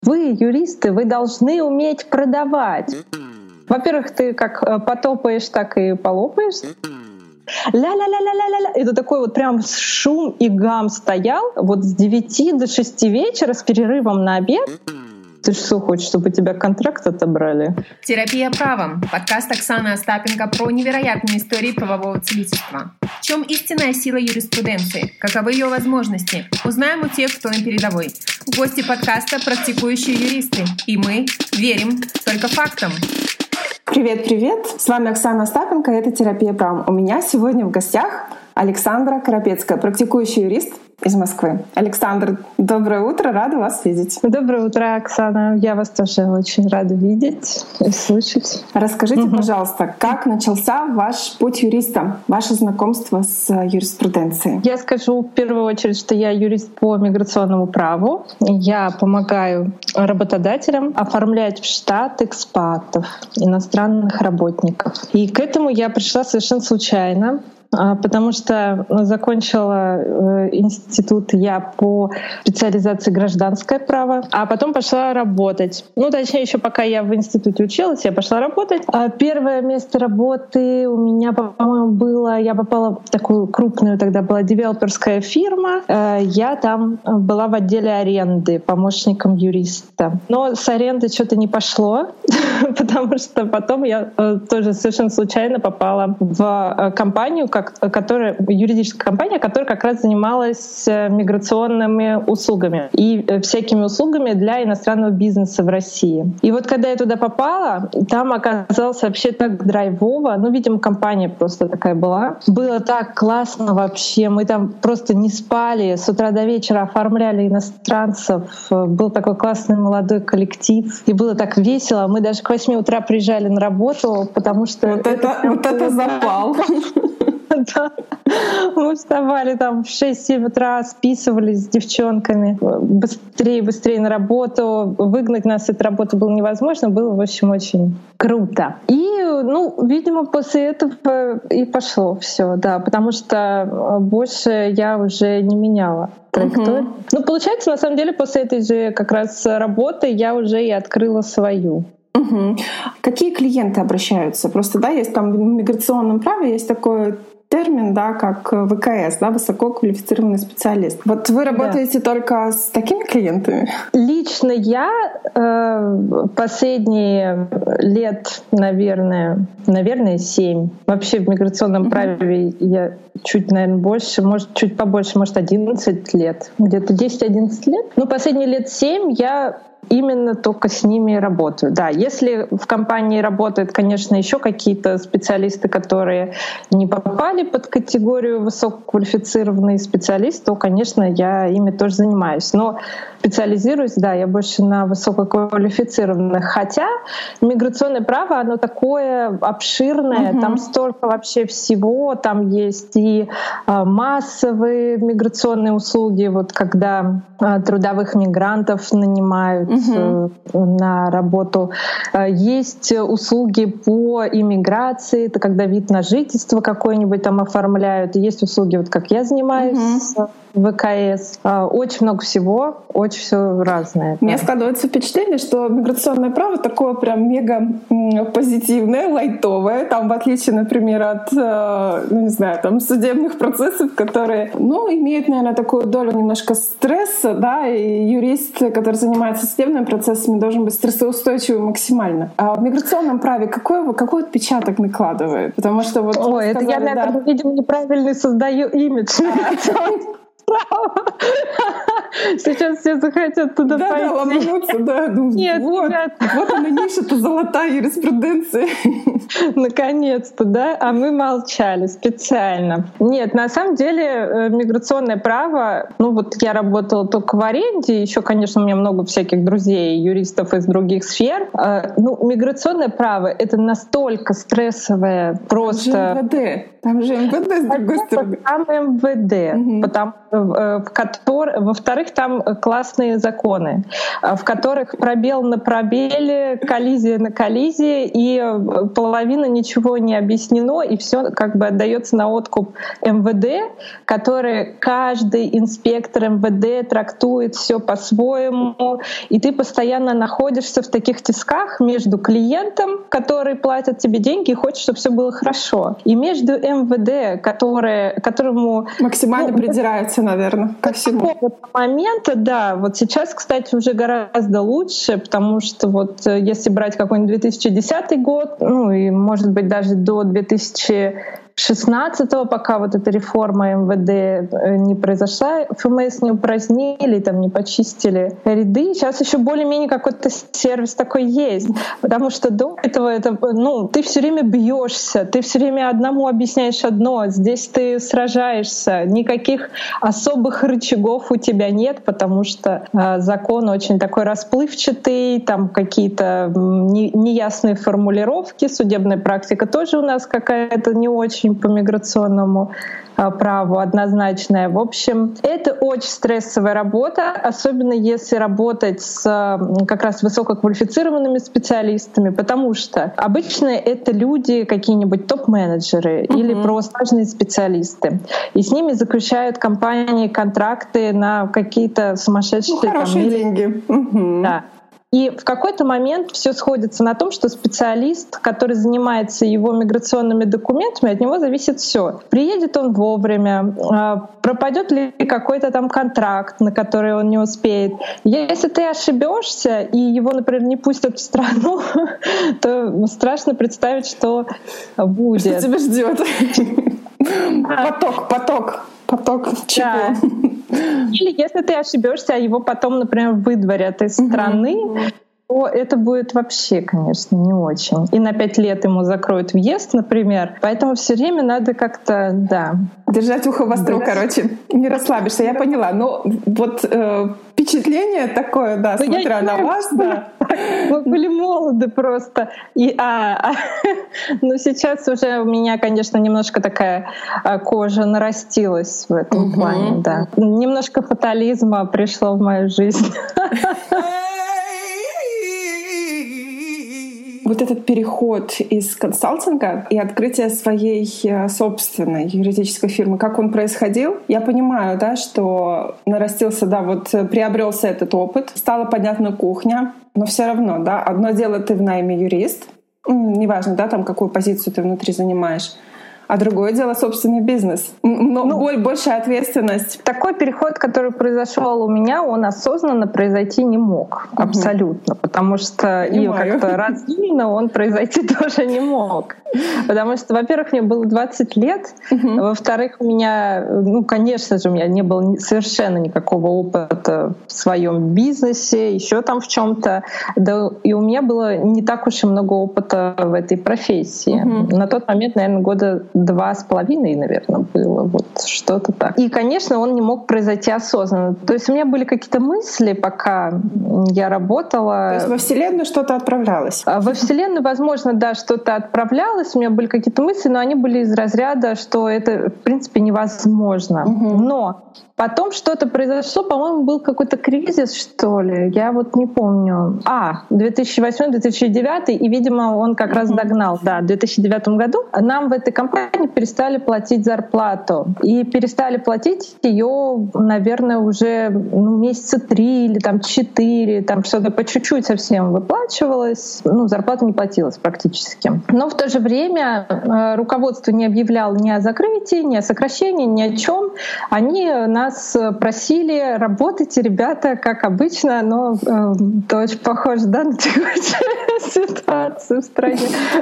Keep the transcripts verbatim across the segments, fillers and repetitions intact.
Вы, юристы, вы должны уметь продавать. Во-первых, ты как потопаешь, так и полопаешь. Ля-ля-ля-ля-ля-ля. Это такой вот прям шум и гам стоял. Вот с девяти до шести вечера с перерывом на обед. Ты что, хочешь, чтобы у тебя контракт отобрали? Терапия правом. Подкаст Оксаны Остапенко про невероятные истории правового целительства. В чем истинная сила юриспруденции? Каковы ее возможности? Узнаем у тех, кто на передовой. Гости подкаста — практикующие юристы. И мы верим только фактам. Привет-привет! С вами Оксана Остапенко, и это «Терапия правом». У меня сегодня в гостях Александра Карапецкая, практикующий юрист из Москвы. Александр, доброе утро, рада вас видеть. Доброе утро, Оксана. Я вас тоже очень рада видеть и слышать. Расскажите, угу. пожалуйста, как начался ваш путь юриста, ваше знакомство с юриспруденцией? Я скажу в первую очередь, что я юрист по миграционному праву. Я помогаю работодателям оформлять в штат экспатов, иностранных работников. И к этому я пришла совершенно случайно, потому что закончила институт я по специализации гражданское право, а потом пошла работать. Ну, точнее, еще пока я в институте училась, я пошла работать. Первое место работы у меня, по-моему, было... Я попала в такую крупную, тогда была девелоперская фирма. Я там была в отделе аренды, помощником юриста. Но с аренды что-то не пошло, потому что потом я тоже совершенно случайно попала в компанию, которая, юридическая компания, которая как раз занималась миграционными услугами и всякими услугами для иностранного бизнеса в России. И вот когда я туда попала, там оказалось вообще так драйвово. Ну, видимо, компания просто такая была. Было так классно вообще. Мы там просто не спали. С утра до вечера оформляли иностранцев. Был такой классный молодой коллектив. И было так весело. Мы даже к восьми утра приезжали на работу, потому что... Вот это, это, вот это запал! Да. Мы вставали там в шесть-семь утра, списывались с девчонками. Быстрее, быстрее на работу. Выгнать нас с этой работы было невозможно. Было, в общем, очень круто. И, ну, видимо, после этого и пошло все, да, потому что больше я уже не меняла траекторию. Uh-huh. Ну, получается, на самом деле, после этой же как раз работы я уже и открыла свою. Угу. Какие клиенты обращаются? Просто, да, есть там в миграционном праве есть такой термин, да, как вэ ка эс, да, высококвалифицированный специалист. Вот вы работаете да. только с такими клиентами? Лично я э, последние лет, наверное, наверное, семь. Вообще в миграционном uh-huh. праве я чуть, наверное, больше, может, чуть побольше, может, одиннадцать лет. Где-то десять-одиннадцать лет. Ну, последние лет семь я именно только с ними работаю. Да, если в компании работают, конечно, еще какие-то специалисты, которые не попали под категорию высококвалифицированный специалист, то, конечно, я ими тоже занимаюсь. Но специализируюсь, да, я больше на высококвалифицированных. Хотя миграционное право, оно такое обширное, uh-huh. там столько вообще всего, там есть и массовые миграционные услуги, вот когда трудовых мигрантов нанимают uh-huh. на работу. Есть услуги по иммиграции, это когда вид на жительство какой-нибудь там оформляют. Есть услуги, вот как я занимаюсь, uh-huh. вэ ка эс. Очень много всего, очень все разное. Мне да. складывается впечатление, что миграционное право такое прям мега позитивное, лайтовое. Там, в отличие, например, от, ну, не знаю, там судебных процессов, которые, ну, имеют, наверное, такую долю немножко стресса, да, и юрист, который занимается судебными процессами, должен быть стрессоустойчивым максимально. А в миграционном праве какой, какой отпечаток накладывает? Потому что вот... Ой, это сказали, я, наверное, да. видимо, неправильно создаю имидж миграционного права. Сейчас все захотят туда да, пойти. Да, ломануться, да. Ну, Нет, вот, ребят. Вот она ниша-то золотая юриспруденция. Наконец-то, да? А мы молчали специально. Нет, на самом деле миграционное право, ну вот я работала только в аренде, еще, конечно, у меня много всяких друзей, юристов из других сфер. Ну, миграционное право — это настолько стрессовое, просто... Там же эм вэ дэ. Там же эм вэ дэ с другой стороны. Там эм вэ дэ, угу. потому, в который, во-вторых, Во-вторых, там классные законы, в которых пробел на пробеле, коллизия на коллизии, и половина ничего не объяснено, и все как бы отдается на откуп эм вэ дэ, который каждый инспектор эм вэ дэ трактует все по-своему, и ты постоянно находишься в таких тисках между клиентом, который платит тебе деньги и хочет, чтобы все было хорошо, и между эм вэ дэ, который, которому максимально ну, придирается, наверное, ко всему. Момента, да, вот сейчас, кстати, уже гораздо лучше, потому что вот если брать какой-нибудь две тысячи десятый год, ну и может быть даже до две тысячи шестнадцатого, пока вот эта реформа эм вэ дэ не произошла, эф эм эс не упразднили, там не почистили ряды. Сейчас еще более-менее какой-то сервис такой есть, потому что до этого это, ну, ты все время бьешься, ты все время одному объясняешь одно, здесь ты сражаешься, никаких особых рычагов у тебя нет, потому что э, закон очень такой расплывчатый, там какие-то не, неясные формулировки, судебная практика тоже у нас какая-то не очень по миграционному праву однозначная. В общем, это очень стрессовая работа, особенно если работать с как раз высококвалифицированными специалистами, потому что обычно это люди, какие-нибудь топ-менеджеры mm-hmm. или просто важные специалисты. И с ними заключают компании контракты на какие-то сумасшедшие... Ну, хорошие там, деньги. Mm-hmm. Да. И в какой-то момент все сходится на том, что специалист, который занимается его миграционными документами, от него зависит все. Приедет он вовремя, пропадет ли какой-то там контракт, на который он не успеет. Если ты ошибешься и его, например, не пустят в страну, то страшно представить, что будет. Что тебя ждет? Поток, поток. Поток чего? Да. Или если ты ошибешься, а его потом, например, выдворят из страны, mm-hmm. то это будет вообще, конечно, не очень. И на пять лет ему закроют въезд, например. Поэтому все время надо как-то, да. Держать ухо востро, да. Короче, не расслабишься, я поняла. Но вот э, впечатление такое, да, ну, смотря на вас, да. Мы были молоды просто. И, а, а, но сейчас уже у меня, конечно, немножко такая кожа нарастилась в этом угу. плане, да. Немножко фатализма пришло в мою жизнь. Вот этот переход из консалтинга и открытие своей собственной юридической фирмы, как он происходил? Я понимаю, да, что нарастился, да, вот приобрелся этот опыт, стала понятна кухня, но все равно, да, одно дело ты в найме юрист, неважно, да, там какую позицию ты внутри занимаешь, а другое дело собственный бизнес. Но ну, большая ответственность. Такой переход, который произошел у меня, он осознанно произойти не мог. Угу. Абсолютно. Потому что и как-то разумно он произойти тоже не мог. Потому что, во-первых, мне было двадцать лет. Угу. Во-вторых, у меня, ну, конечно же, у меня не было совершенно никакого опыта в своем бизнесе, еще там в чем-то. Да, и у меня было не так уж и много опыта в этой профессии. Угу. На тот момент, наверное, года два с половиной, наверное, было. Вот что-то так. И, конечно, он не мог произойти осознанно. То есть у меня были какие-то мысли, пока я работала. То есть во Вселенную что-то отправлялось? Во Вселенную, возможно, да, что-то отправлялось. У меня были какие-то мысли, но они были из разряда, что это, в принципе, невозможно. Угу. Но потом что-то произошло, по-моему, был какой-то кризис, что ли. Я вот не помню. А, две тысячи восьмой - две тысячи девятый, и, видимо, он как раз догнал. Да, в две тысячи девятом году нам в этой компании перестали платить зарплату. И перестали платить ее, наверное, уже ну, месяца три или там четыре, там что-то по чуть-чуть совсем выплачивалось. Ну, зарплата не платилась практически. Но в то же время э, руководство не объявляло ни о закрытии, ни о сокращении, ни о чем. Они нас просили: работайте, ребята, как обычно, но э, это очень похоже, да, на текущую ситуацию в стране.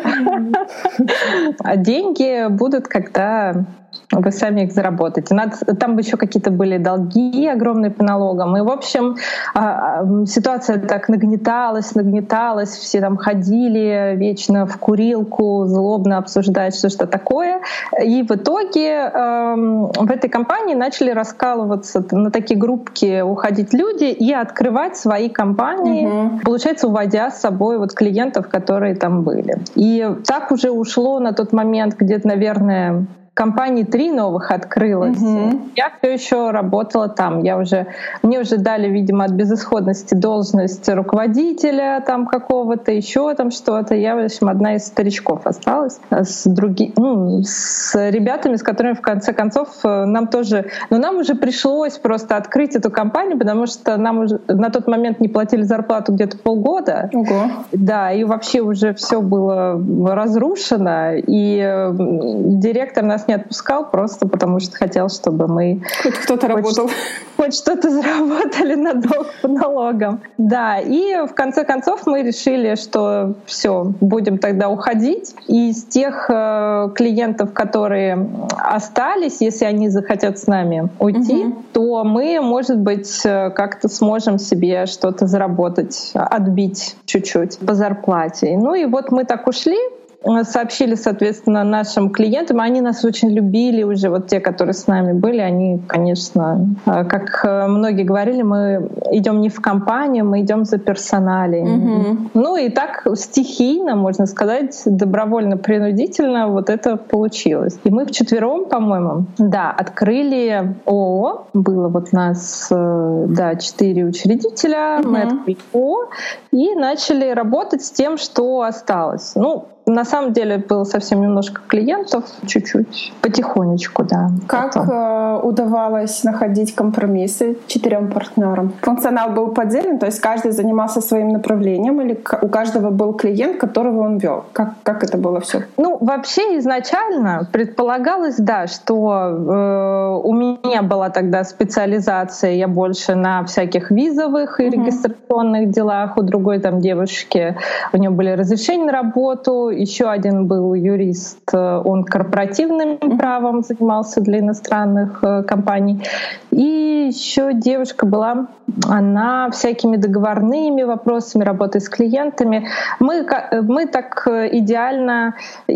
А деньги будут, когда вы сами их заработаете. Надо, там еще какие-то были долги огромные по налогам. И, в общем, ситуация так нагнеталась, нагнеталась. Все там ходили вечно в курилку, злобно обсуждать, что что такое. И в итоге в этой компании начали раскалываться на такие группки, уходить люди и открывать свои компании, угу. получается, уводя с собой вот клиентов, которые там были. И так уже ушло на тот момент где-то, наверное, компаний три новых открылось. Угу. Я все еще работала там. Я уже, мне уже дали, видимо, от безысходности должность руководителя там какого-то, еще там что-то. Я, в общем, одна из старичков осталась с другими, ну, с ребятами, с которыми в конце концов нам тоже, но нам уже пришлось просто открыть эту компанию, потому что нам уже на тот момент не платили зарплату где-то полгода. Ого. Да, и вообще уже все было разрушено, и директор нас не отпускал просто потому, что хотел, чтобы мы хоть кто-то хоть, работал, хоть что-то заработали на долг по налогам. Да, и в конце концов мы решили, что все, будем тогда уходить. И из тех э, клиентов, которые остались, если они захотят с нами уйти, угу. то мы, может быть, как-то сможем себе что-то заработать, отбить чуть-чуть по зарплате. Ну и вот мы так ушли. Сообщили, соответственно, нашим клиентам. Они нас очень любили уже, вот те, которые с нами были. Они, конечно, как многие говорили, мы идем не в компанию, мы идем за персоналием. Угу. Ну и так стихийно, можно сказать, добровольно-принудительно вот это получилось. И мы вчетвером, по-моему, да, открыли ООО. Было вот нас, да, четыре учредителя. Угу. Мы открыли ООО и начали работать с тем, что осталось. Ну, на самом деле было совсем немножко клиентов, чуть-чуть, потихонечку, да. Как э, удавалось находить компромиссы четырем партнерам? Функционал был поделен, то есть каждый занимался своим направлением, или у каждого был клиент, которого он вел? Как, как это было все? Ну, вообще изначально предполагалось, да, что э, у меня была тогда специализация, я больше на всяких визовых и uh-huh. регистрационных делах, у другой там девушки, у нее были разрешения на работу. Еще один был юрист, он корпоративным правом занимался для иностранных компаний. И еще девушка была, она всякими договорными вопросами, работой с клиентами. Мы, мы так идеально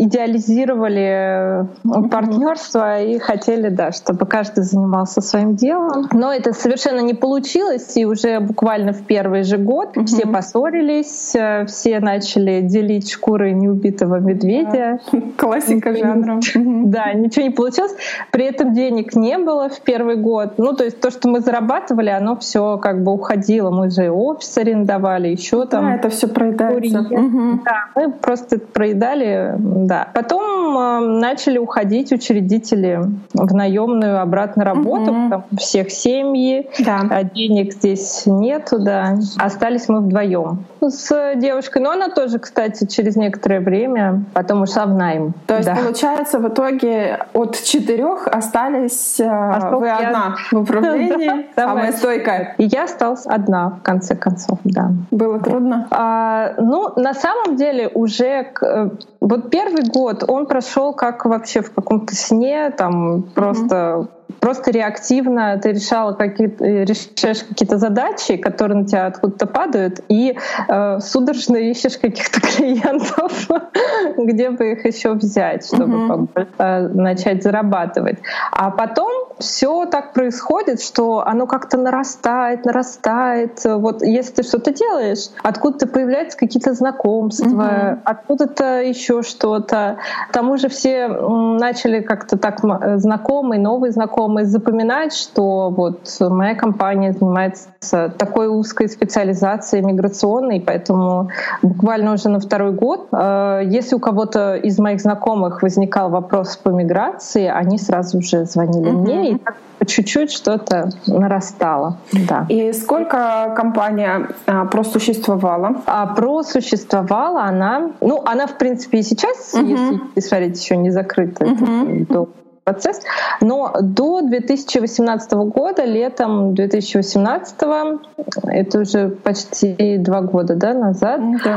идеализировали партнерство и хотели, да, чтобы каждый занимался своим делом. Но это совершенно не получилось, и уже буквально в первый же год uh-huh. все поссорились, все начали делить шкуры неубитых медведя. Классика жанра. Да, ничего не получилось. При этом денег не было в первый год. Ну, то есть то, что мы зарабатывали, оно все как бы уходило. Мы же офис арендовали, еще там. Да, это все проедается. Угу. Да, мы просто проедали. Да. Потом э, начали уходить учредители в наемную обратно работу, угу. потому что всех семьи, да. а денег здесь нету, да. Остались мы вдвоем с девушкой. Но она тоже, кстати, через некоторое время потом ушла в найм. То есть, да. получается, в итоге от четырех остались а вы я... одна в управлении, самая стойкая. И я осталась одна, в конце концов, да. Было трудно? А, ну, на самом деле, уже вот первый год он прошел как вообще в каком-то сне, там просто... Mm-hmm. Просто реактивно ты решала какие-то, решаешь какие-то задачи, которые на тебя откуда-то падают, и э, судорожно ищешь каких-то клиентов, где бы их еще взять, чтобы mm-hmm. э, начать зарабатывать. А потом все так происходит, что оно как-то нарастает, нарастает. Вот если ты что-то делаешь, откуда-то появляются какие-то знакомства, mm-hmm. откуда-то еще что-то. К тому же все начали как-то так знакомые, новые знакомые запоминать, что вот моя компания занимается такой узкой специализацией миграционной, поэтому буквально уже на второй год, если у кого-то из моих знакомых возникал вопрос по миграции, они сразу же звонили mm-hmm. мне, и так по чуть-чуть что-то нарастало. Да. И сколько компания а, просуществовала? А просуществовала она, ну, она, в принципе, и сейчас, mm-hmm. если смотреть, еще не закрыта, mm-hmm. это процесс. Но до две тысячи восемнадцатого года, летом две тысячи восемнадцатого, это уже почти два года, да, назад,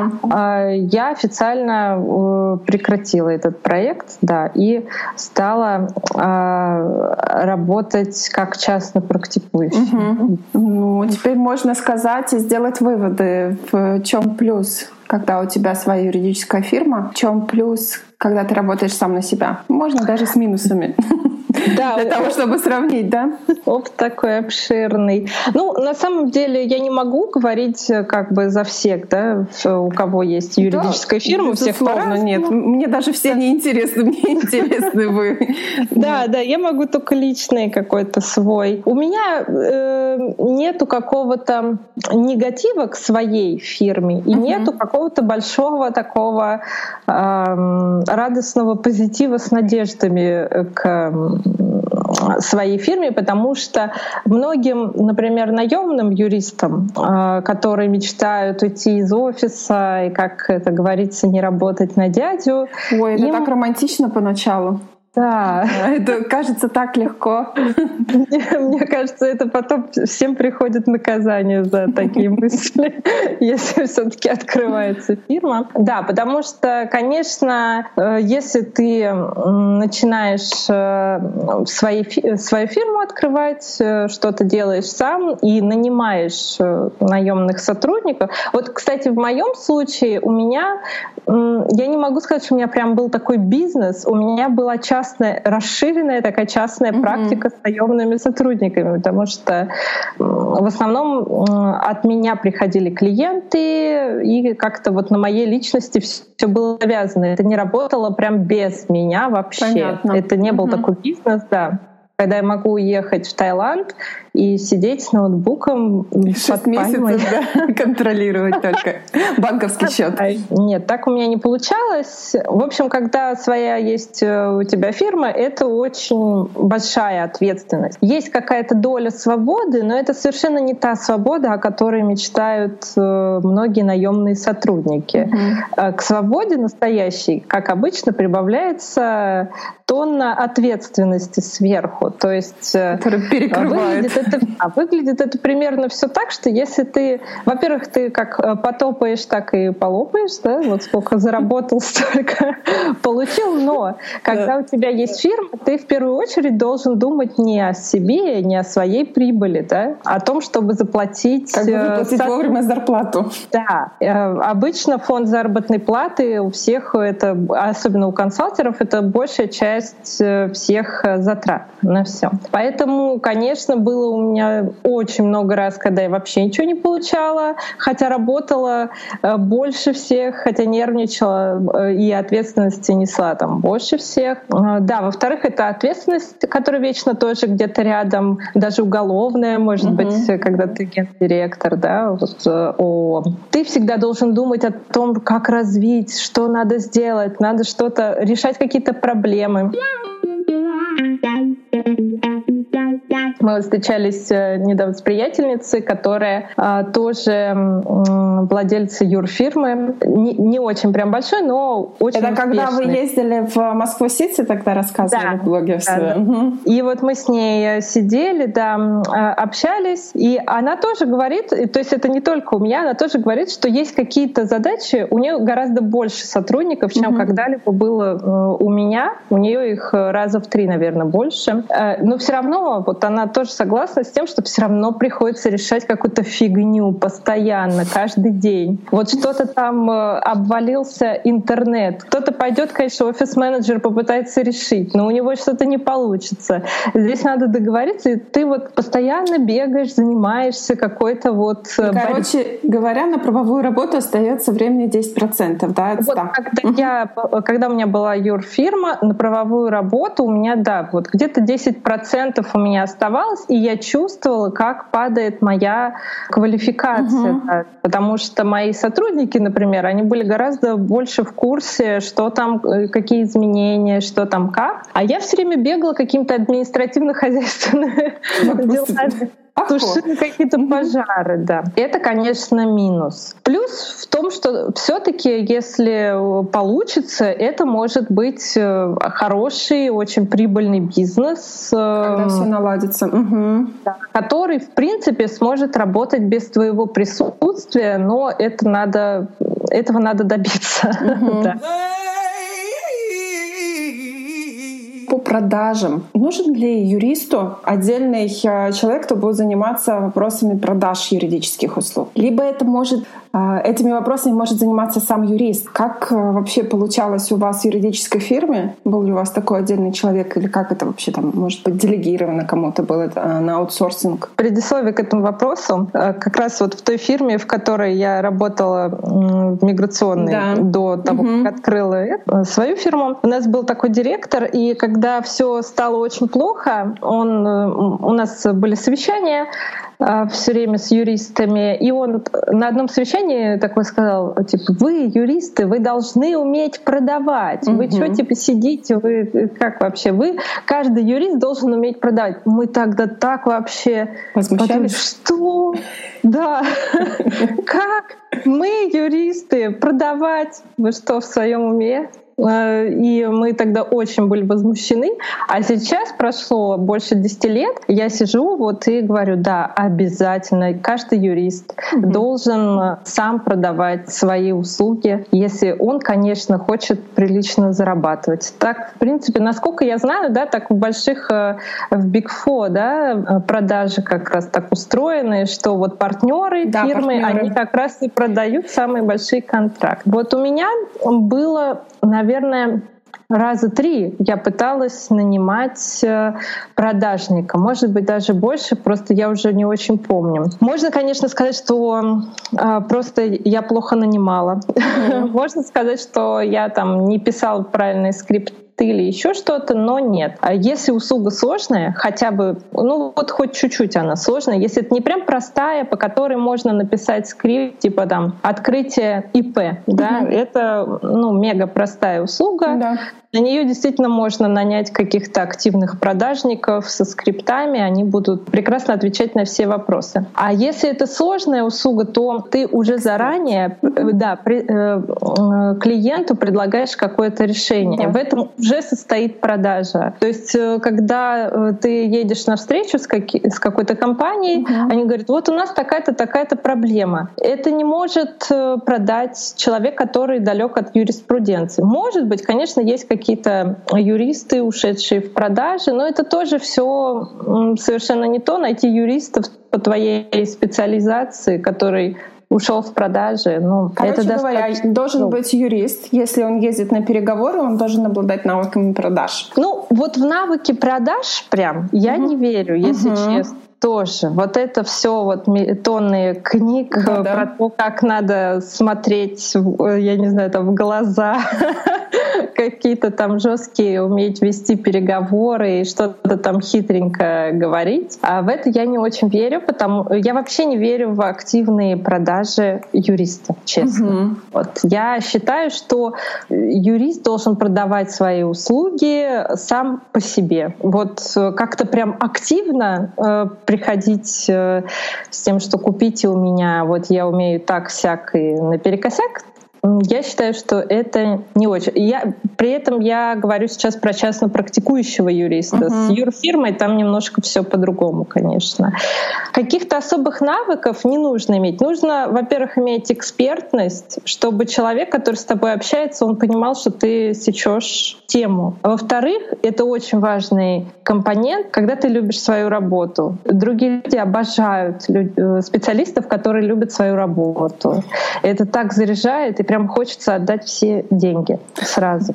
да. я официально прекратила этот проект, да, и стала работать как частно практикующий. Угу. Ну, теперь можно сказать и сделать выводы, в чем плюс, когда у тебя своя юридическая фирма, в чем плюс, когда ты работаешь сам на себя. Можно даже с минусами. Да, для того, чтобы сравнить, да? Опыт такой обширный. Ну, на самом деле, я не могу говорить как бы за всех, да, у кого есть юридическая да, фирма, у всех по-разному. Нет, мне даже все не интересны, мне интересны вы. Да, да, я могу только личный какой-то свой. У меня э, нету какого-то негатива к своей фирме и uh-huh. нету какого-то большого такого э, радостного позитива с надеждами к своей фирме, потому что многим, например, наемным юристам, которые мечтают уйти из офиса и, как это говорится, не работать на дядю. Ой, это им... так романтично поначалу. Да. Это кажется так легко. Мне, мне кажется, это потом всем приходит наказание за такие мысли, если все-таки открывается фирма. Да, потому что, конечно, если ты начинаешь свои, свою фирму открывать, что-то делаешь сам и нанимаешь наемных сотрудников. Вот, кстати, в моем случае у меня, я не могу сказать, что у меня прям был такой бизнес, у меня была частная, расширенная такая частная mm-hmm. практика с наемными сотрудниками, потому что в основном от меня приходили клиенты, и как-то вот на моей личности все было завязано. Это не работало прям без меня вообще. Понятно. Это не был mm-hmm. такой бизнес, да. Когда я могу уехать в Таиланд и сидеть с ноутбуком шесть месяцев, да, контролировать только банковский счет. Нет, так у меня не получалось. В общем, когда своя есть у тебя фирма, это очень большая ответственность. Есть какая-то доля свободы, но это совершенно не та свобода, о которой мечтают многие наемные сотрудники. Mm-hmm. К свободе настоящей, как обычно, прибавляется тонна ответственности сверху. То есть перекрывает. Выглядит это, а выглядит это примерно все так, что если ты, во-первых, ты как потопаешь, так и полопаешь, да, вот сколько заработал, столько получил, но когда да. у тебя есть фирма, ты в первую очередь должен думать не о себе, не о своей прибыли, да, а о том, чтобы заплатить... Как бы выплатить со... вовремя зарплату. Да. Обычно фонд заработной платы у всех, это, особенно у консалтеров, это большая часть всех затрат на все. Поэтому, конечно, было у меня очень много раз, когда я вообще ничего не получала, хотя работала больше всех, хотя нервничала и ответственности несла там больше всех. Да, во-вторых, это ответственность, которая вечно тоже где-то рядом, даже уголовная, может uh-huh. быть, когда ты гендиректор, да, вот, о, ты всегда должен думать о том, как развить, что надо сделать, надо что-то решать, какие-то проблемы. Мы встречались недавно с приятельницей, которая а, тоже м, владельца юрфирмы. Не, не очень прям большой, но очень Это успешный. когда вы ездили в Москву-Сити, тогда рассказывали да, в блоге все. Да, да. Угу. И вот мы с ней сидели, да, общались, и она тоже говорит, то есть это не только у меня, она тоже говорит, что есть какие-то задачи, у нее гораздо больше сотрудников, чем угу. когда-либо было у меня. У нее их раза в три, наверное, больше. Но все равно вот она тоже согласна с тем, что все равно приходится решать какую-то фигню постоянно, каждый день. Вот что-то там обвалился интернет. Кто-то пойдет, конечно, офис-менеджер попытается решить, но у него что-то не получится. Здесь надо договориться, и ты вот постоянно бегаешь, занимаешься какой-то вот... Короче говоря, на правовую работу остается времени десять процентов, да, от ста. Вот когда, я, когда у меня была юрфирма, на правовую работу у меня, да, вот где-то десять процентов у меня оставалось, и я чувствовала, как падает моя квалификация. Uh-huh. Да, потому что мои сотрудники, например, они были гораздо больше в курсе, что там, какие изменения, что там как. А я все время бегала какими-то административно-хозяйственными делами. Тушили какие-то пожары, да. Это, конечно, минус. Плюс в том, что все-таки, если получится, это может быть хороший, очень прибыльный бизнес, когда все наладится, угу. да, который, в принципе, сможет работать без твоего присутствия, но это надо, этого надо добиться. Угу. Да. По продажам. Нужен ли юристу отдельный человек, кто будет заниматься вопросами продаж юридических услуг? Либо это может, этими вопросами может заниматься сам юрист. Как вообще получалось у вас в юридической фирме? Был ли у вас такой отдельный человек? Или как это вообще там, может быть, делегировано кому-то было на аутсорсинг? Предисловие к этому вопросу. Как раз вот в той фирме, в которой я работала в миграционной, да. до того, угу. как открыла свою фирму, у нас был такой директор, и когда все стало очень плохо, он, у нас были совещания все время с юристами, и он на одном совещании такой сказал, типа, вы юристы, вы должны уметь продавать. Угу. Вы что, типа, сидите, вы как вообще? Вы, каждый юрист должен уметь продавать. Мы тогда так вообще... Возмущались? Что? Да. Как? Мы, юристы, продавать? Вы что, в своем уме? И мы тогда очень были возмущены. А сейчас прошло больше десяти лет, я сижу вот и говорю, да, обязательно каждый юрист mm-hmm. должен сам продавать свои услуги, если он, конечно, хочет прилично зарабатывать. Так, в принципе, насколько я знаю, да, так в больших, в Big Four, да, продажи как раз так устроены, что вот партнеры да, фирмы, партнеры. Они как раз и продают самые большие контракты. Вот у меня было, наверное, раза три я пыталась нанимать продажника, может быть, даже больше, просто я уже не очень помню. Можно, конечно, сказать, что э, просто я плохо нанимала. Mm-hmm. Можно сказать, что я там не писала правильный скрипт или еще что-то, но нет. А если услуга сложная, хотя бы, ну вот хоть чуть-чуть она сложная, если это не прям простая, по которой можно написать скрипт, типа там открытие И П, mm-hmm. да, это ну мега простая услуга. Mm-hmm. На нее действительно можно нанять каких-то активных продажников со скриптами, они будут прекрасно отвечать на все вопросы. А если это сложная услуга, то ты уже заранее да, при, э, клиенту предлагаешь какое-то решение. Да. В этом уже состоит продажа. То есть, когда ты едешь на встречу с, каки, с какой-то компанией, угу. они говорят, вот у нас такая-то, такая-то проблема. Это не может продать человек, который далек от юриспруденции. Может быть, конечно, есть какие-то какие-то юристы, ушедшие в продажи, но это тоже все совершенно не то. Найти юристов по твоей специализации, который ушел в продажи. Ну, Короче это говоря, достаточно... должен быть юрист. Если он ездит на переговоры, он должен обладать навыками продаж. Ну, вот в навыки продаж прям я угу. не верю, если угу. честно. Тоже. Вот это все вот тонны книг да, про да. то, как надо смотреть, я не знаю, там в глаза, какие-то там жесткие уметь вести переговоры и что-то там хитренько говорить. А в это я не очень верю, потому я вообще не верю в активные продажи юристов, честно. Угу. Вот. Я считаю, что юрист должен продавать свои услуги сам по себе. Вот как-то прям активно э, приходить э, с тем, что купите у меня, вот я умею так-сяк и наперекосяк, я считаю, что это не очень. Я, при этом я говорю сейчас про частно практикующего юриста. Uh-huh. С юрфирмой там немножко все по-другому, конечно. Каких-то особых навыков не нужно иметь. Нужно, во-первых, иметь экспертность, чтобы человек, который с тобой общается, он понимал, что ты сечешь тему. А во-вторых, это очень важный компонент, когда ты любишь свою работу. Другие люди обожают специалистов, которые любят свою работу. Это так заряжает, и прям хочется отдать все деньги сразу.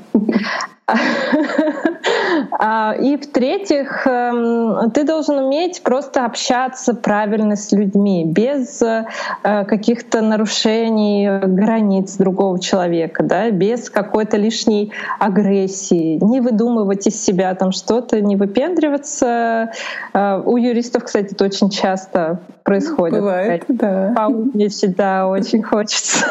И в-третьих, ты должен уметь просто общаться правильно с людьми, без каких-то нарушений границ другого человека, да, без какой-то лишней агрессии, не выдумывать из себя там что-то, не выпендриваться. У юристов, кстати, это очень часто происходит. Бывает, да. Поумничать, да, очень хочется.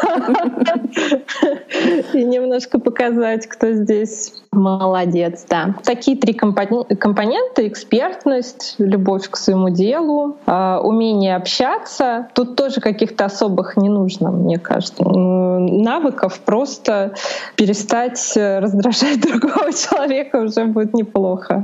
И немножко показать, кто здесь молодец, да. Такие три компонента: экспертность, любовь к своему делу, умение общаться. Тут тоже каких-то особых не нужно, мне кажется, навыков. Просто перестать раздражать другого человека уже будет неплохо.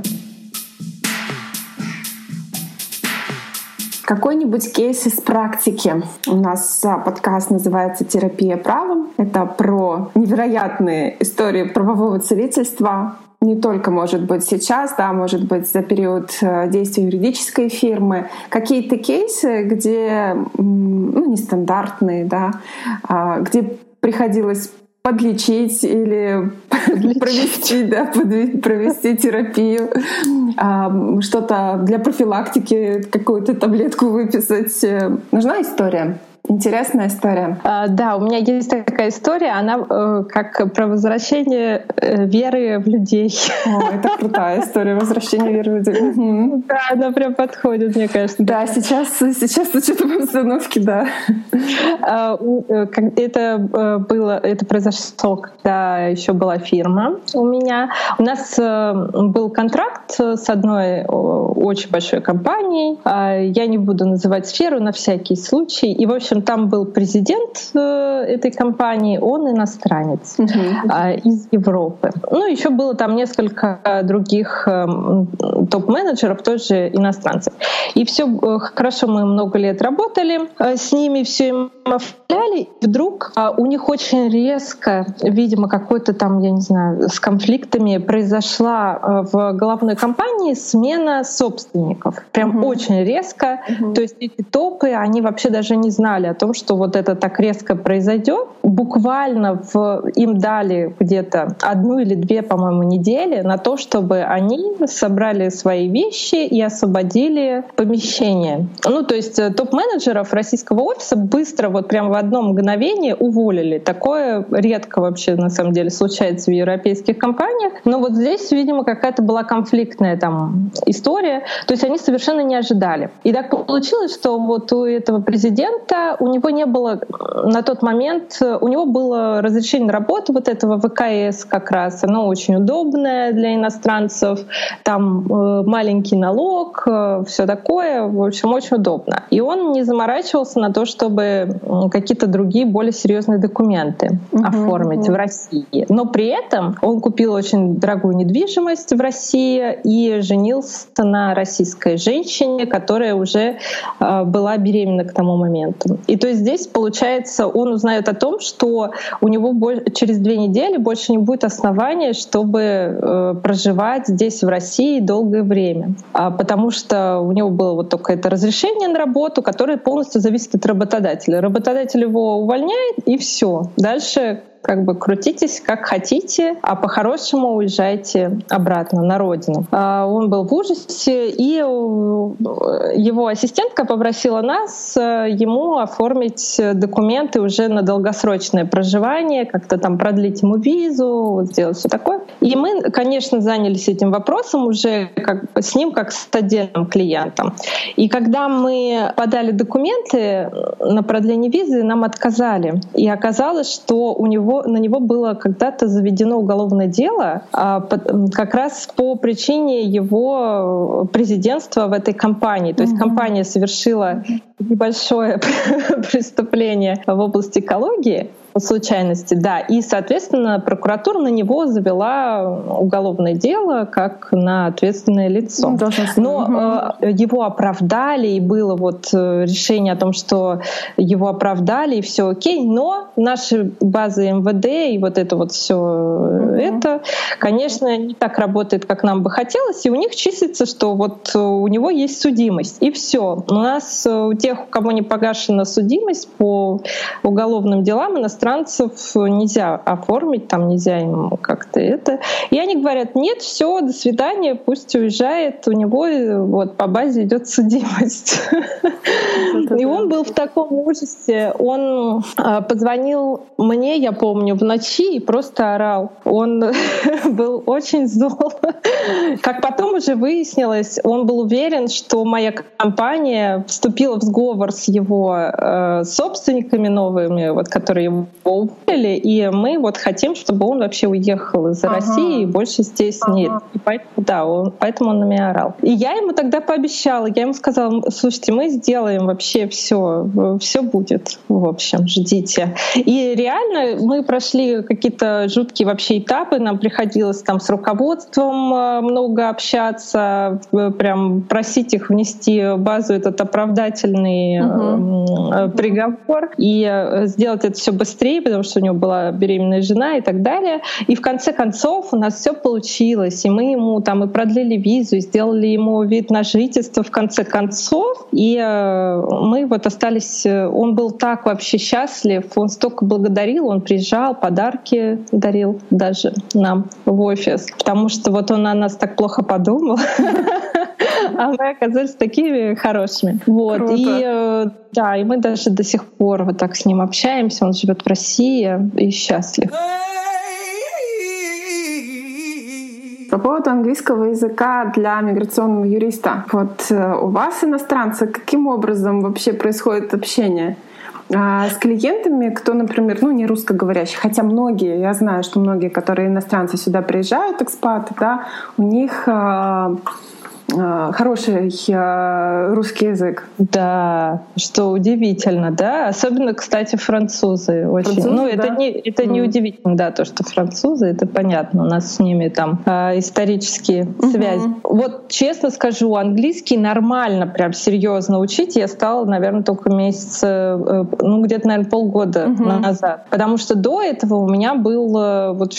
Какой-нибудь кейс из практики. У нас подкаст называется «Терапия правом». Это про невероятные истории правового целительства. не только, может быть, сейчас, да, может быть, за период действия юридической фирмы. Какие-то кейсы, где, ну, нестандартные, да, где приходилось подлечить или подлечить. провести, да, провести терапию, что-то для профилактики, какую-то таблетку выписать. Нужна история? Интересная история. А, да, у меня есть такая история, она э, как про возвращение э, веры в людей. О, это крутая история возвращения веры в людей. Да, она прям подходит, мне кажется. Да, сейчас, сейчас с учетом обстановки, да. Это было, это произошло, когда еще была фирма у меня. У нас был контракт с одной очень большой компанией. Я не буду называть сферу на всякий случай. И, в общем, там был президент этой компании, он иностранец uh-huh. из Европы. Ну, еще было там несколько других топ-менеджеров, тоже иностранцев. И все хорошо, мы много лет работали с ними, все им оформляли. И вдруг у них очень резко, видимо, какой-то там, я не знаю, с конфликтами произошла в головной компании смена собственников. Прям uh-huh. очень резко. Uh-huh. То есть эти топы, они вообще даже не знали о том, что вот это так резко произойдет. Буквально в, им дали где-то одну или две, по-моему, недели на то, чтобы они собрали свои вещи и освободили помещение. Ну, то есть топ-менеджеров российского офиса быстро, вот прям в одно мгновение уволили. Такое редко вообще, на самом деле, случается в европейских компаниях. Но вот здесь, видимо, какая-то была конфликтная там история. То есть они совершенно не ожидали. И так получилось, что вот у этого президента, у него не было на тот момент, у него было разрешение на работу вот этого ВКС как раз. Оно очень удобное для иностранцев. Там э, маленький налог, э, все такое. В общем, очень удобно. И он не заморачивался на то, чтобы какие-то другие более серьезные документы uh-huh, оформить uh-huh. в России. Но при этом он купил очень дорогую недвижимость в России и женился на российской женщине, которая уже э, была беременна к тому моменту. И то есть здесь, получается, он узнает о том, что у него через две недели больше не будет основания, чтобы э, проживать здесь, в России, долгое время. А, потому что у него было вот только это разрешение на работу, которое полностью зависит от работодателя. Работодатель его увольняет, и все. Дальше как бы крутитесь как хотите, а по-хорошему уезжайте обратно на родину. Он был в ужасе, и его ассистентка попросила нас ему оформить документы уже на долгосрочное проживание, как-то там продлить ему визу, вот сделать все такое. И мы, конечно, занялись этим вопросом уже как, с ним как с отдельным клиентом. И когда мы подали документы на продление визы, нам отказали. И оказалось, что у него на него было когда-то заведено уголовное дело как раз по причине его президентства в этой компании. То есть mm-hmm. компания совершила небольшое преступление в области экологии, по случайности, да. И, соответственно, прокуратура на него завела уголовное дело как на ответственное лицо. Но угу. э, его оправдали, и было вот решение о том, что его оправдали, и все окей. Но наши базы эм вэ дэ и вот это вот все угу. это, конечно, не так работает, как нам бы хотелось. И у них числится, что вот у него есть судимость. И все. У нас, у тех, у кого не погашена судимость по уголовным делам, иностранцев нельзя оформить, там нельзя им как-то это. И они говорят, нет, все, до свидания, пусть уезжает, у него вот по базе идет судимость. И он был в таком ужасе. Он позвонил мне, я помню, в ночи и просто орал. Он был очень зол. Как потом уже выяснилось, он был уверен, что моя компания вступила в сговор с его собственниками новыми, вот, которые его уволили, и мы вот хотим, чтобы он вообще уехал из ага. России и больше здесь ага. нет. И поэтому, да, он, поэтому он на меня орал. И я ему тогда пообещала, я ему сказала, слушайте, мы сделаем вообще все, все будет, в общем, ждите. И реально мы прошли какие-то жуткие вообще этапы, нам приходилось там с руководством много общаться, прям просить их внести в базу этот оправдательный угу. приговор и сделать это все быстрее, потому что у него была беременная жена и так далее. И в конце концов у нас все получилось, и мы ему там и продлили визу, и сделали ему вид на жительство в конце концов, и мы вот остались, он был так вообще счастлив, он столько благодарил, он приезжал, подарки дарил даже нам в офис, потому что вот он о нас так плохо подумал, а мы оказались такими хорошими. Вот. И да, и мы даже до сих пор вот так с ним общаемся, он живет в России и счастлив. По поводу английского языка для миграционного юриста. Вот у вас, иностранцы, каким образом вообще происходит общение? А с клиентами, кто, например, ну не русскоговорящий, хотя многие, я знаю, что многие, которые иностранцы сюда приезжают, экспаты, да, у них хороший русский язык. Да, что удивительно, да. Особенно, кстати, французы очень. Французы, ну, это, да? не, это mm. не удивительно, да, то, что французы, это понятно. У нас с ними там э, исторические mm-hmm. связи. Вот честно скажу, английский нормально, прям серьезно учить я стала, наверное, только месяц, э, ну, где-то, наверное, полгода mm-hmm. назад. Потому что до этого у меня был э, вот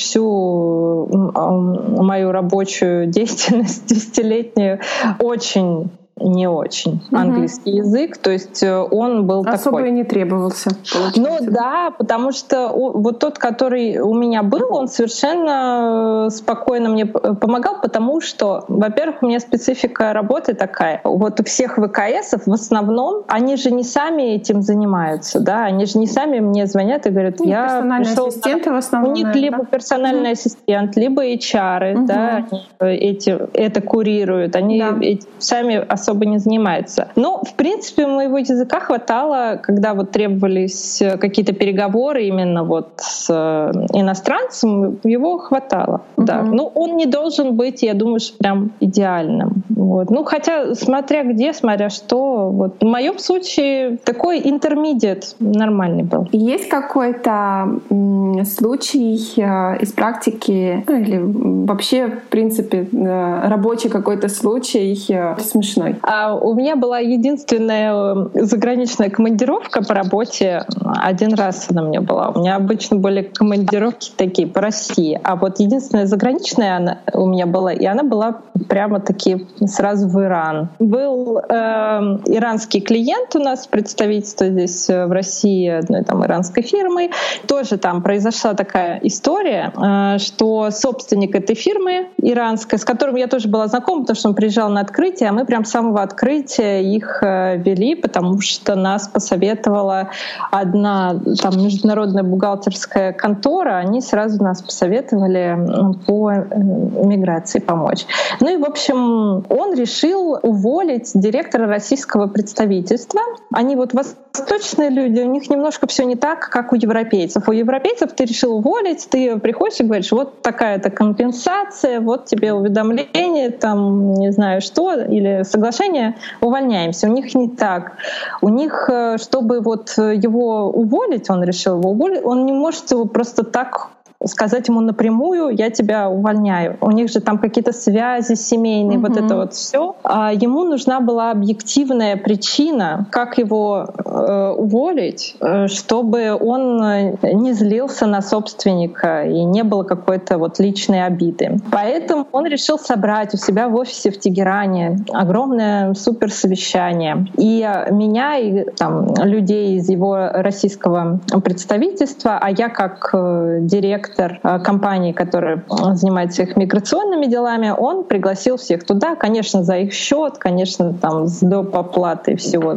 всю э, мою рабочую деятельность десятилетнюю очень не очень угу. английский язык, то есть он был особо такой... Особо и не требовался. Ну да, потому что вот тот, который у меня был, он совершенно спокойно мне помогал, потому что, во-первых, у меня специфика работы такая. Вот у всех ВКСов в основном, они же не сами этим занимаются, да, они же не сами мне звонят и говорят, ну, я пришел... ассистенты в основном. У них наверное, либо да? персональный угу. ассистент, либо эйч ар, угу. да, они эти, это курируют, они да. эти, сами особо особо не занимается. Но, в принципе, моего языка хватало, когда вот требовались какие-то переговоры именно вот с иностранцем, его хватало. Uh-huh. Да. Ну, он не должен быть, я думаю, что прям идеальным. Вот. Ну, хотя, смотря где, смотря что. Вот. В моем случае такой интермедиат нормальный был. Есть какой-то м, случай э, из практики, ну, или вообще, в принципе, э, рабочий какой-то случай э, смешной? А у меня была единственная заграничная командировка по работе. Один раз она у меня была. У меня обычно были командировки такие по России. А вот единственная заграничная она у меня была, и она была прямо-таки сразу в Иран. Был э, иранский клиент у нас, представительство здесь в России одной там иранской фирмы. Тоже там произошла такая история, э, что собственник этой фирмы иранской, с которым я тоже была знакома, потому что он приезжал на открытие, а мы прям с самого открытия их вели, потому что нас посоветовала одна там международная бухгалтерская контора, они сразу нас посоветовали по миграции помочь. Ну и, в общем, он решил уволить директора российского представительства. Они вот восточные люди, у них немножко все не так, как у европейцев. У европейцев ты решил уволить, ты приходишь и говоришь, вот такая-то компенсация, вот тебе уведомление, там, не знаю что, или соглашение, увольняемся. У них не так. У них, чтобы вот его уволить, он решил его уволить, он не может его просто так сказать ему напрямую, я тебя увольняю. У них же там какие-то связи семейные, mm-hmm. вот это вот все. А ему нужна была объективная причина, как его э, уволить, э, чтобы он не злился на собственника и не было какой-то вот личной обиды. Поэтому он решил собрать у себя в офисе в Тегеране огромное суперсовещание. И меня, и там, людей из его российского представительства, а я как э, директор компании, которая занимается их миграционными делами, он пригласил всех туда, конечно, за их счет, конечно, там с доп. Оплатой и всего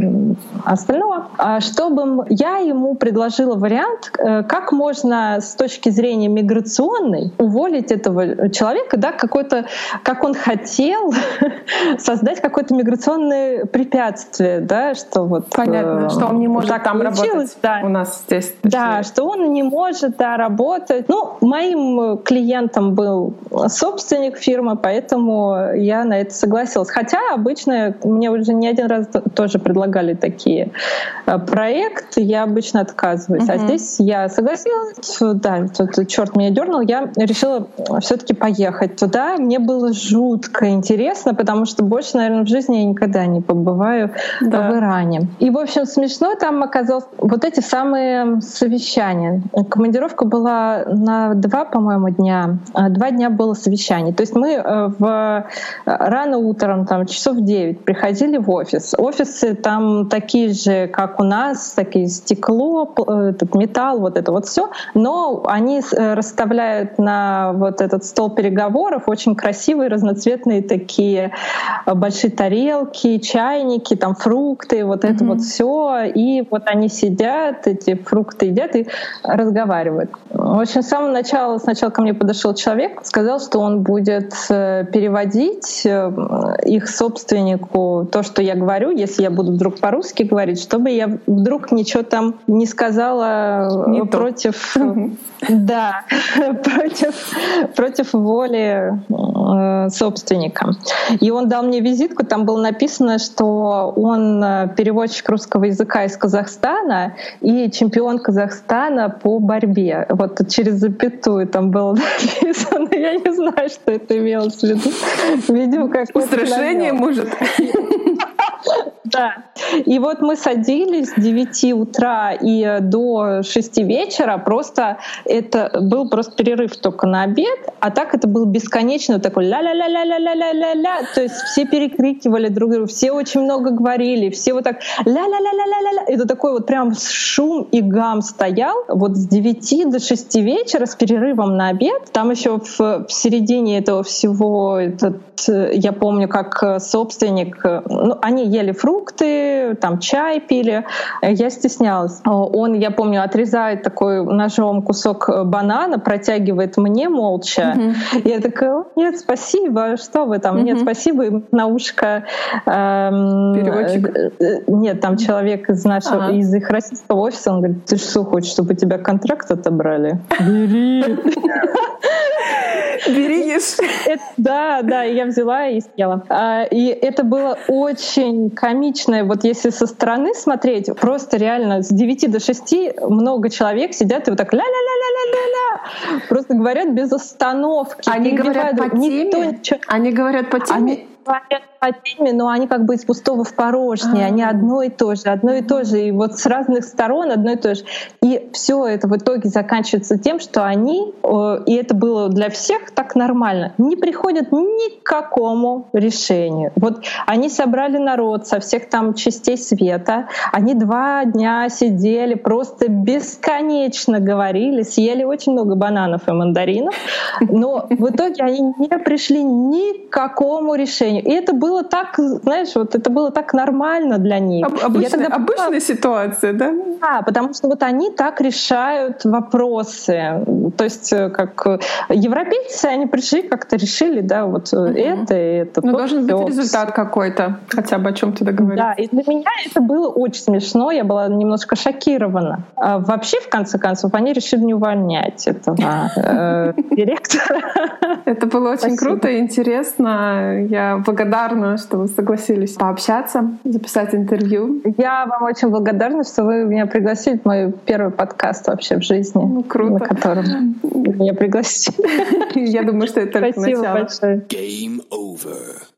остального, чтобы я ему предложила вариант, как можно с точки зрения миграционной уволить этого человека, да, какой-то, как он хотел создать какое-то миграционное препятствие, да, что вот понятно, что он не может там работать, да. у нас здесь. Да, что он не может, да, работать работать. Ну, моим клиентом был собственник фирмы, поэтому я на это согласилась. Хотя обычно мне уже не один раз тоже предлагали такие проекты, я обычно отказываюсь. Uh-huh. А здесь я согласилась, да, тут черт меня дернул, я решила все-таки поехать туда. Мне было жутко интересно, потому что больше, наверное, в жизни я никогда не побываю да. в Иране. И, в общем, смешно там оказалось вот эти самые совещания. Командировка была на два, по-моему, дня. Два дня было совещание. То есть мы в рано утром, там, часов в девять приходили в офис. Офисы там такие же, как у нас, такие стекло, этот металл, вот это вот все. Но они расставляют на вот этот стол переговоров очень красивые разноцветные такие большие тарелки, чайники, там фрукты, вот это mm-hmm. вот все. И вот они сидят, эти фрукты едят и разговаривают. В общем, с самого начала, сначала ко мне подошел человек, сказал, что он будет переводить их собственнику то, что я говорю, если я буду вдруг по-русски говорить, чтобы я вдруг ничего там не сказала не против... Да, против, против воли э, собственника. И он дал мне визитку, там было написано, что он переводчик русского языка из Казахстана и чемпион Казахстана по борьбе. Вот через запятую там было написано. Я не знаю, что это имелось в виду. Видимо, как устрашение, может. Да. И вот мы садились с девяти утра и до шести вечера. Просто это был просто перерыв только на обед, а так это был бесконечно такой ля-ля-ля-ля-ля-ля-ля-ля-ля. То есть все перекрикивали друг друга, все очень много говорили, все вот так ля-ля-ля-ля-ля-ля-ля. Это такой вот прям шум и гам стоял. Вот с девяти до шести вечера с перерывом на обед. Там еще в, в середине этого всего этот, я помню, как собственник, ну, они ели фрукты, там чай пили. Я стеснялась. Он, я помню, отрезает такой ножом кусок банана, протягивает мне молча. Mm-hmm. Я такая: нет, спасибо, что вы там? Mm-hmm. Нет, спасибо. И на ушко эм, переводчик. Нет, там человек из нашего, ага. из их российского офиса, он говорит: ты что, хочешь, чтобы у тебя контракт отобрали? Бери. Бери, ешь. Да, да, я взяла и съела. И это было очень комично. Вот если со стороны смотреть, просто реально с девяти до шести много человек сидят и вот так ля-ля-ля-ля-ля-ля-ля. Просто говорят без остановки. Они говорят по теме? Они говорят по теме? Говорят по теме, но они как бы из пустого в порожнее, А-а-а. они одно и то же, одно и то же, и вот с разных сторон одно и то же. И все это в итоге заканчивается тем, что они, и это было для всех так нормально, не приходят ни к какому решению. Вот они собрали народ со всех там частей света, они два дня сидели, просто бесконечно говорили, съели очень много бананов и мандаринов, но в итоге они не пришли ни к какому решению. И это было так, знаешь, вот это было так нормально для них. Обычная, тогда... обычная ситуация, да? Да, потому что вот они так решают вопросы. То есть как европейцы, они пришли, как-то решили, да, вот uh-huh. это и это. Ну, должен быть результат какой-то, хотя бы о чем-то договориться. Да, и для меня это было очень смешно, я была немножко шокирована. А вообще, в конце концов, они решили не увольнять этого директора. Это было очень круто и интересно. Я благодарна, что вы согласились пообщаться, записать интервью. Я вам очень благодарна, что вы меня пригласили в мой первый подкаст вообще в жизни. Ну, круто. На котором меня пригласили. Я думаю, что это только начало. Спасибо большое. Game over.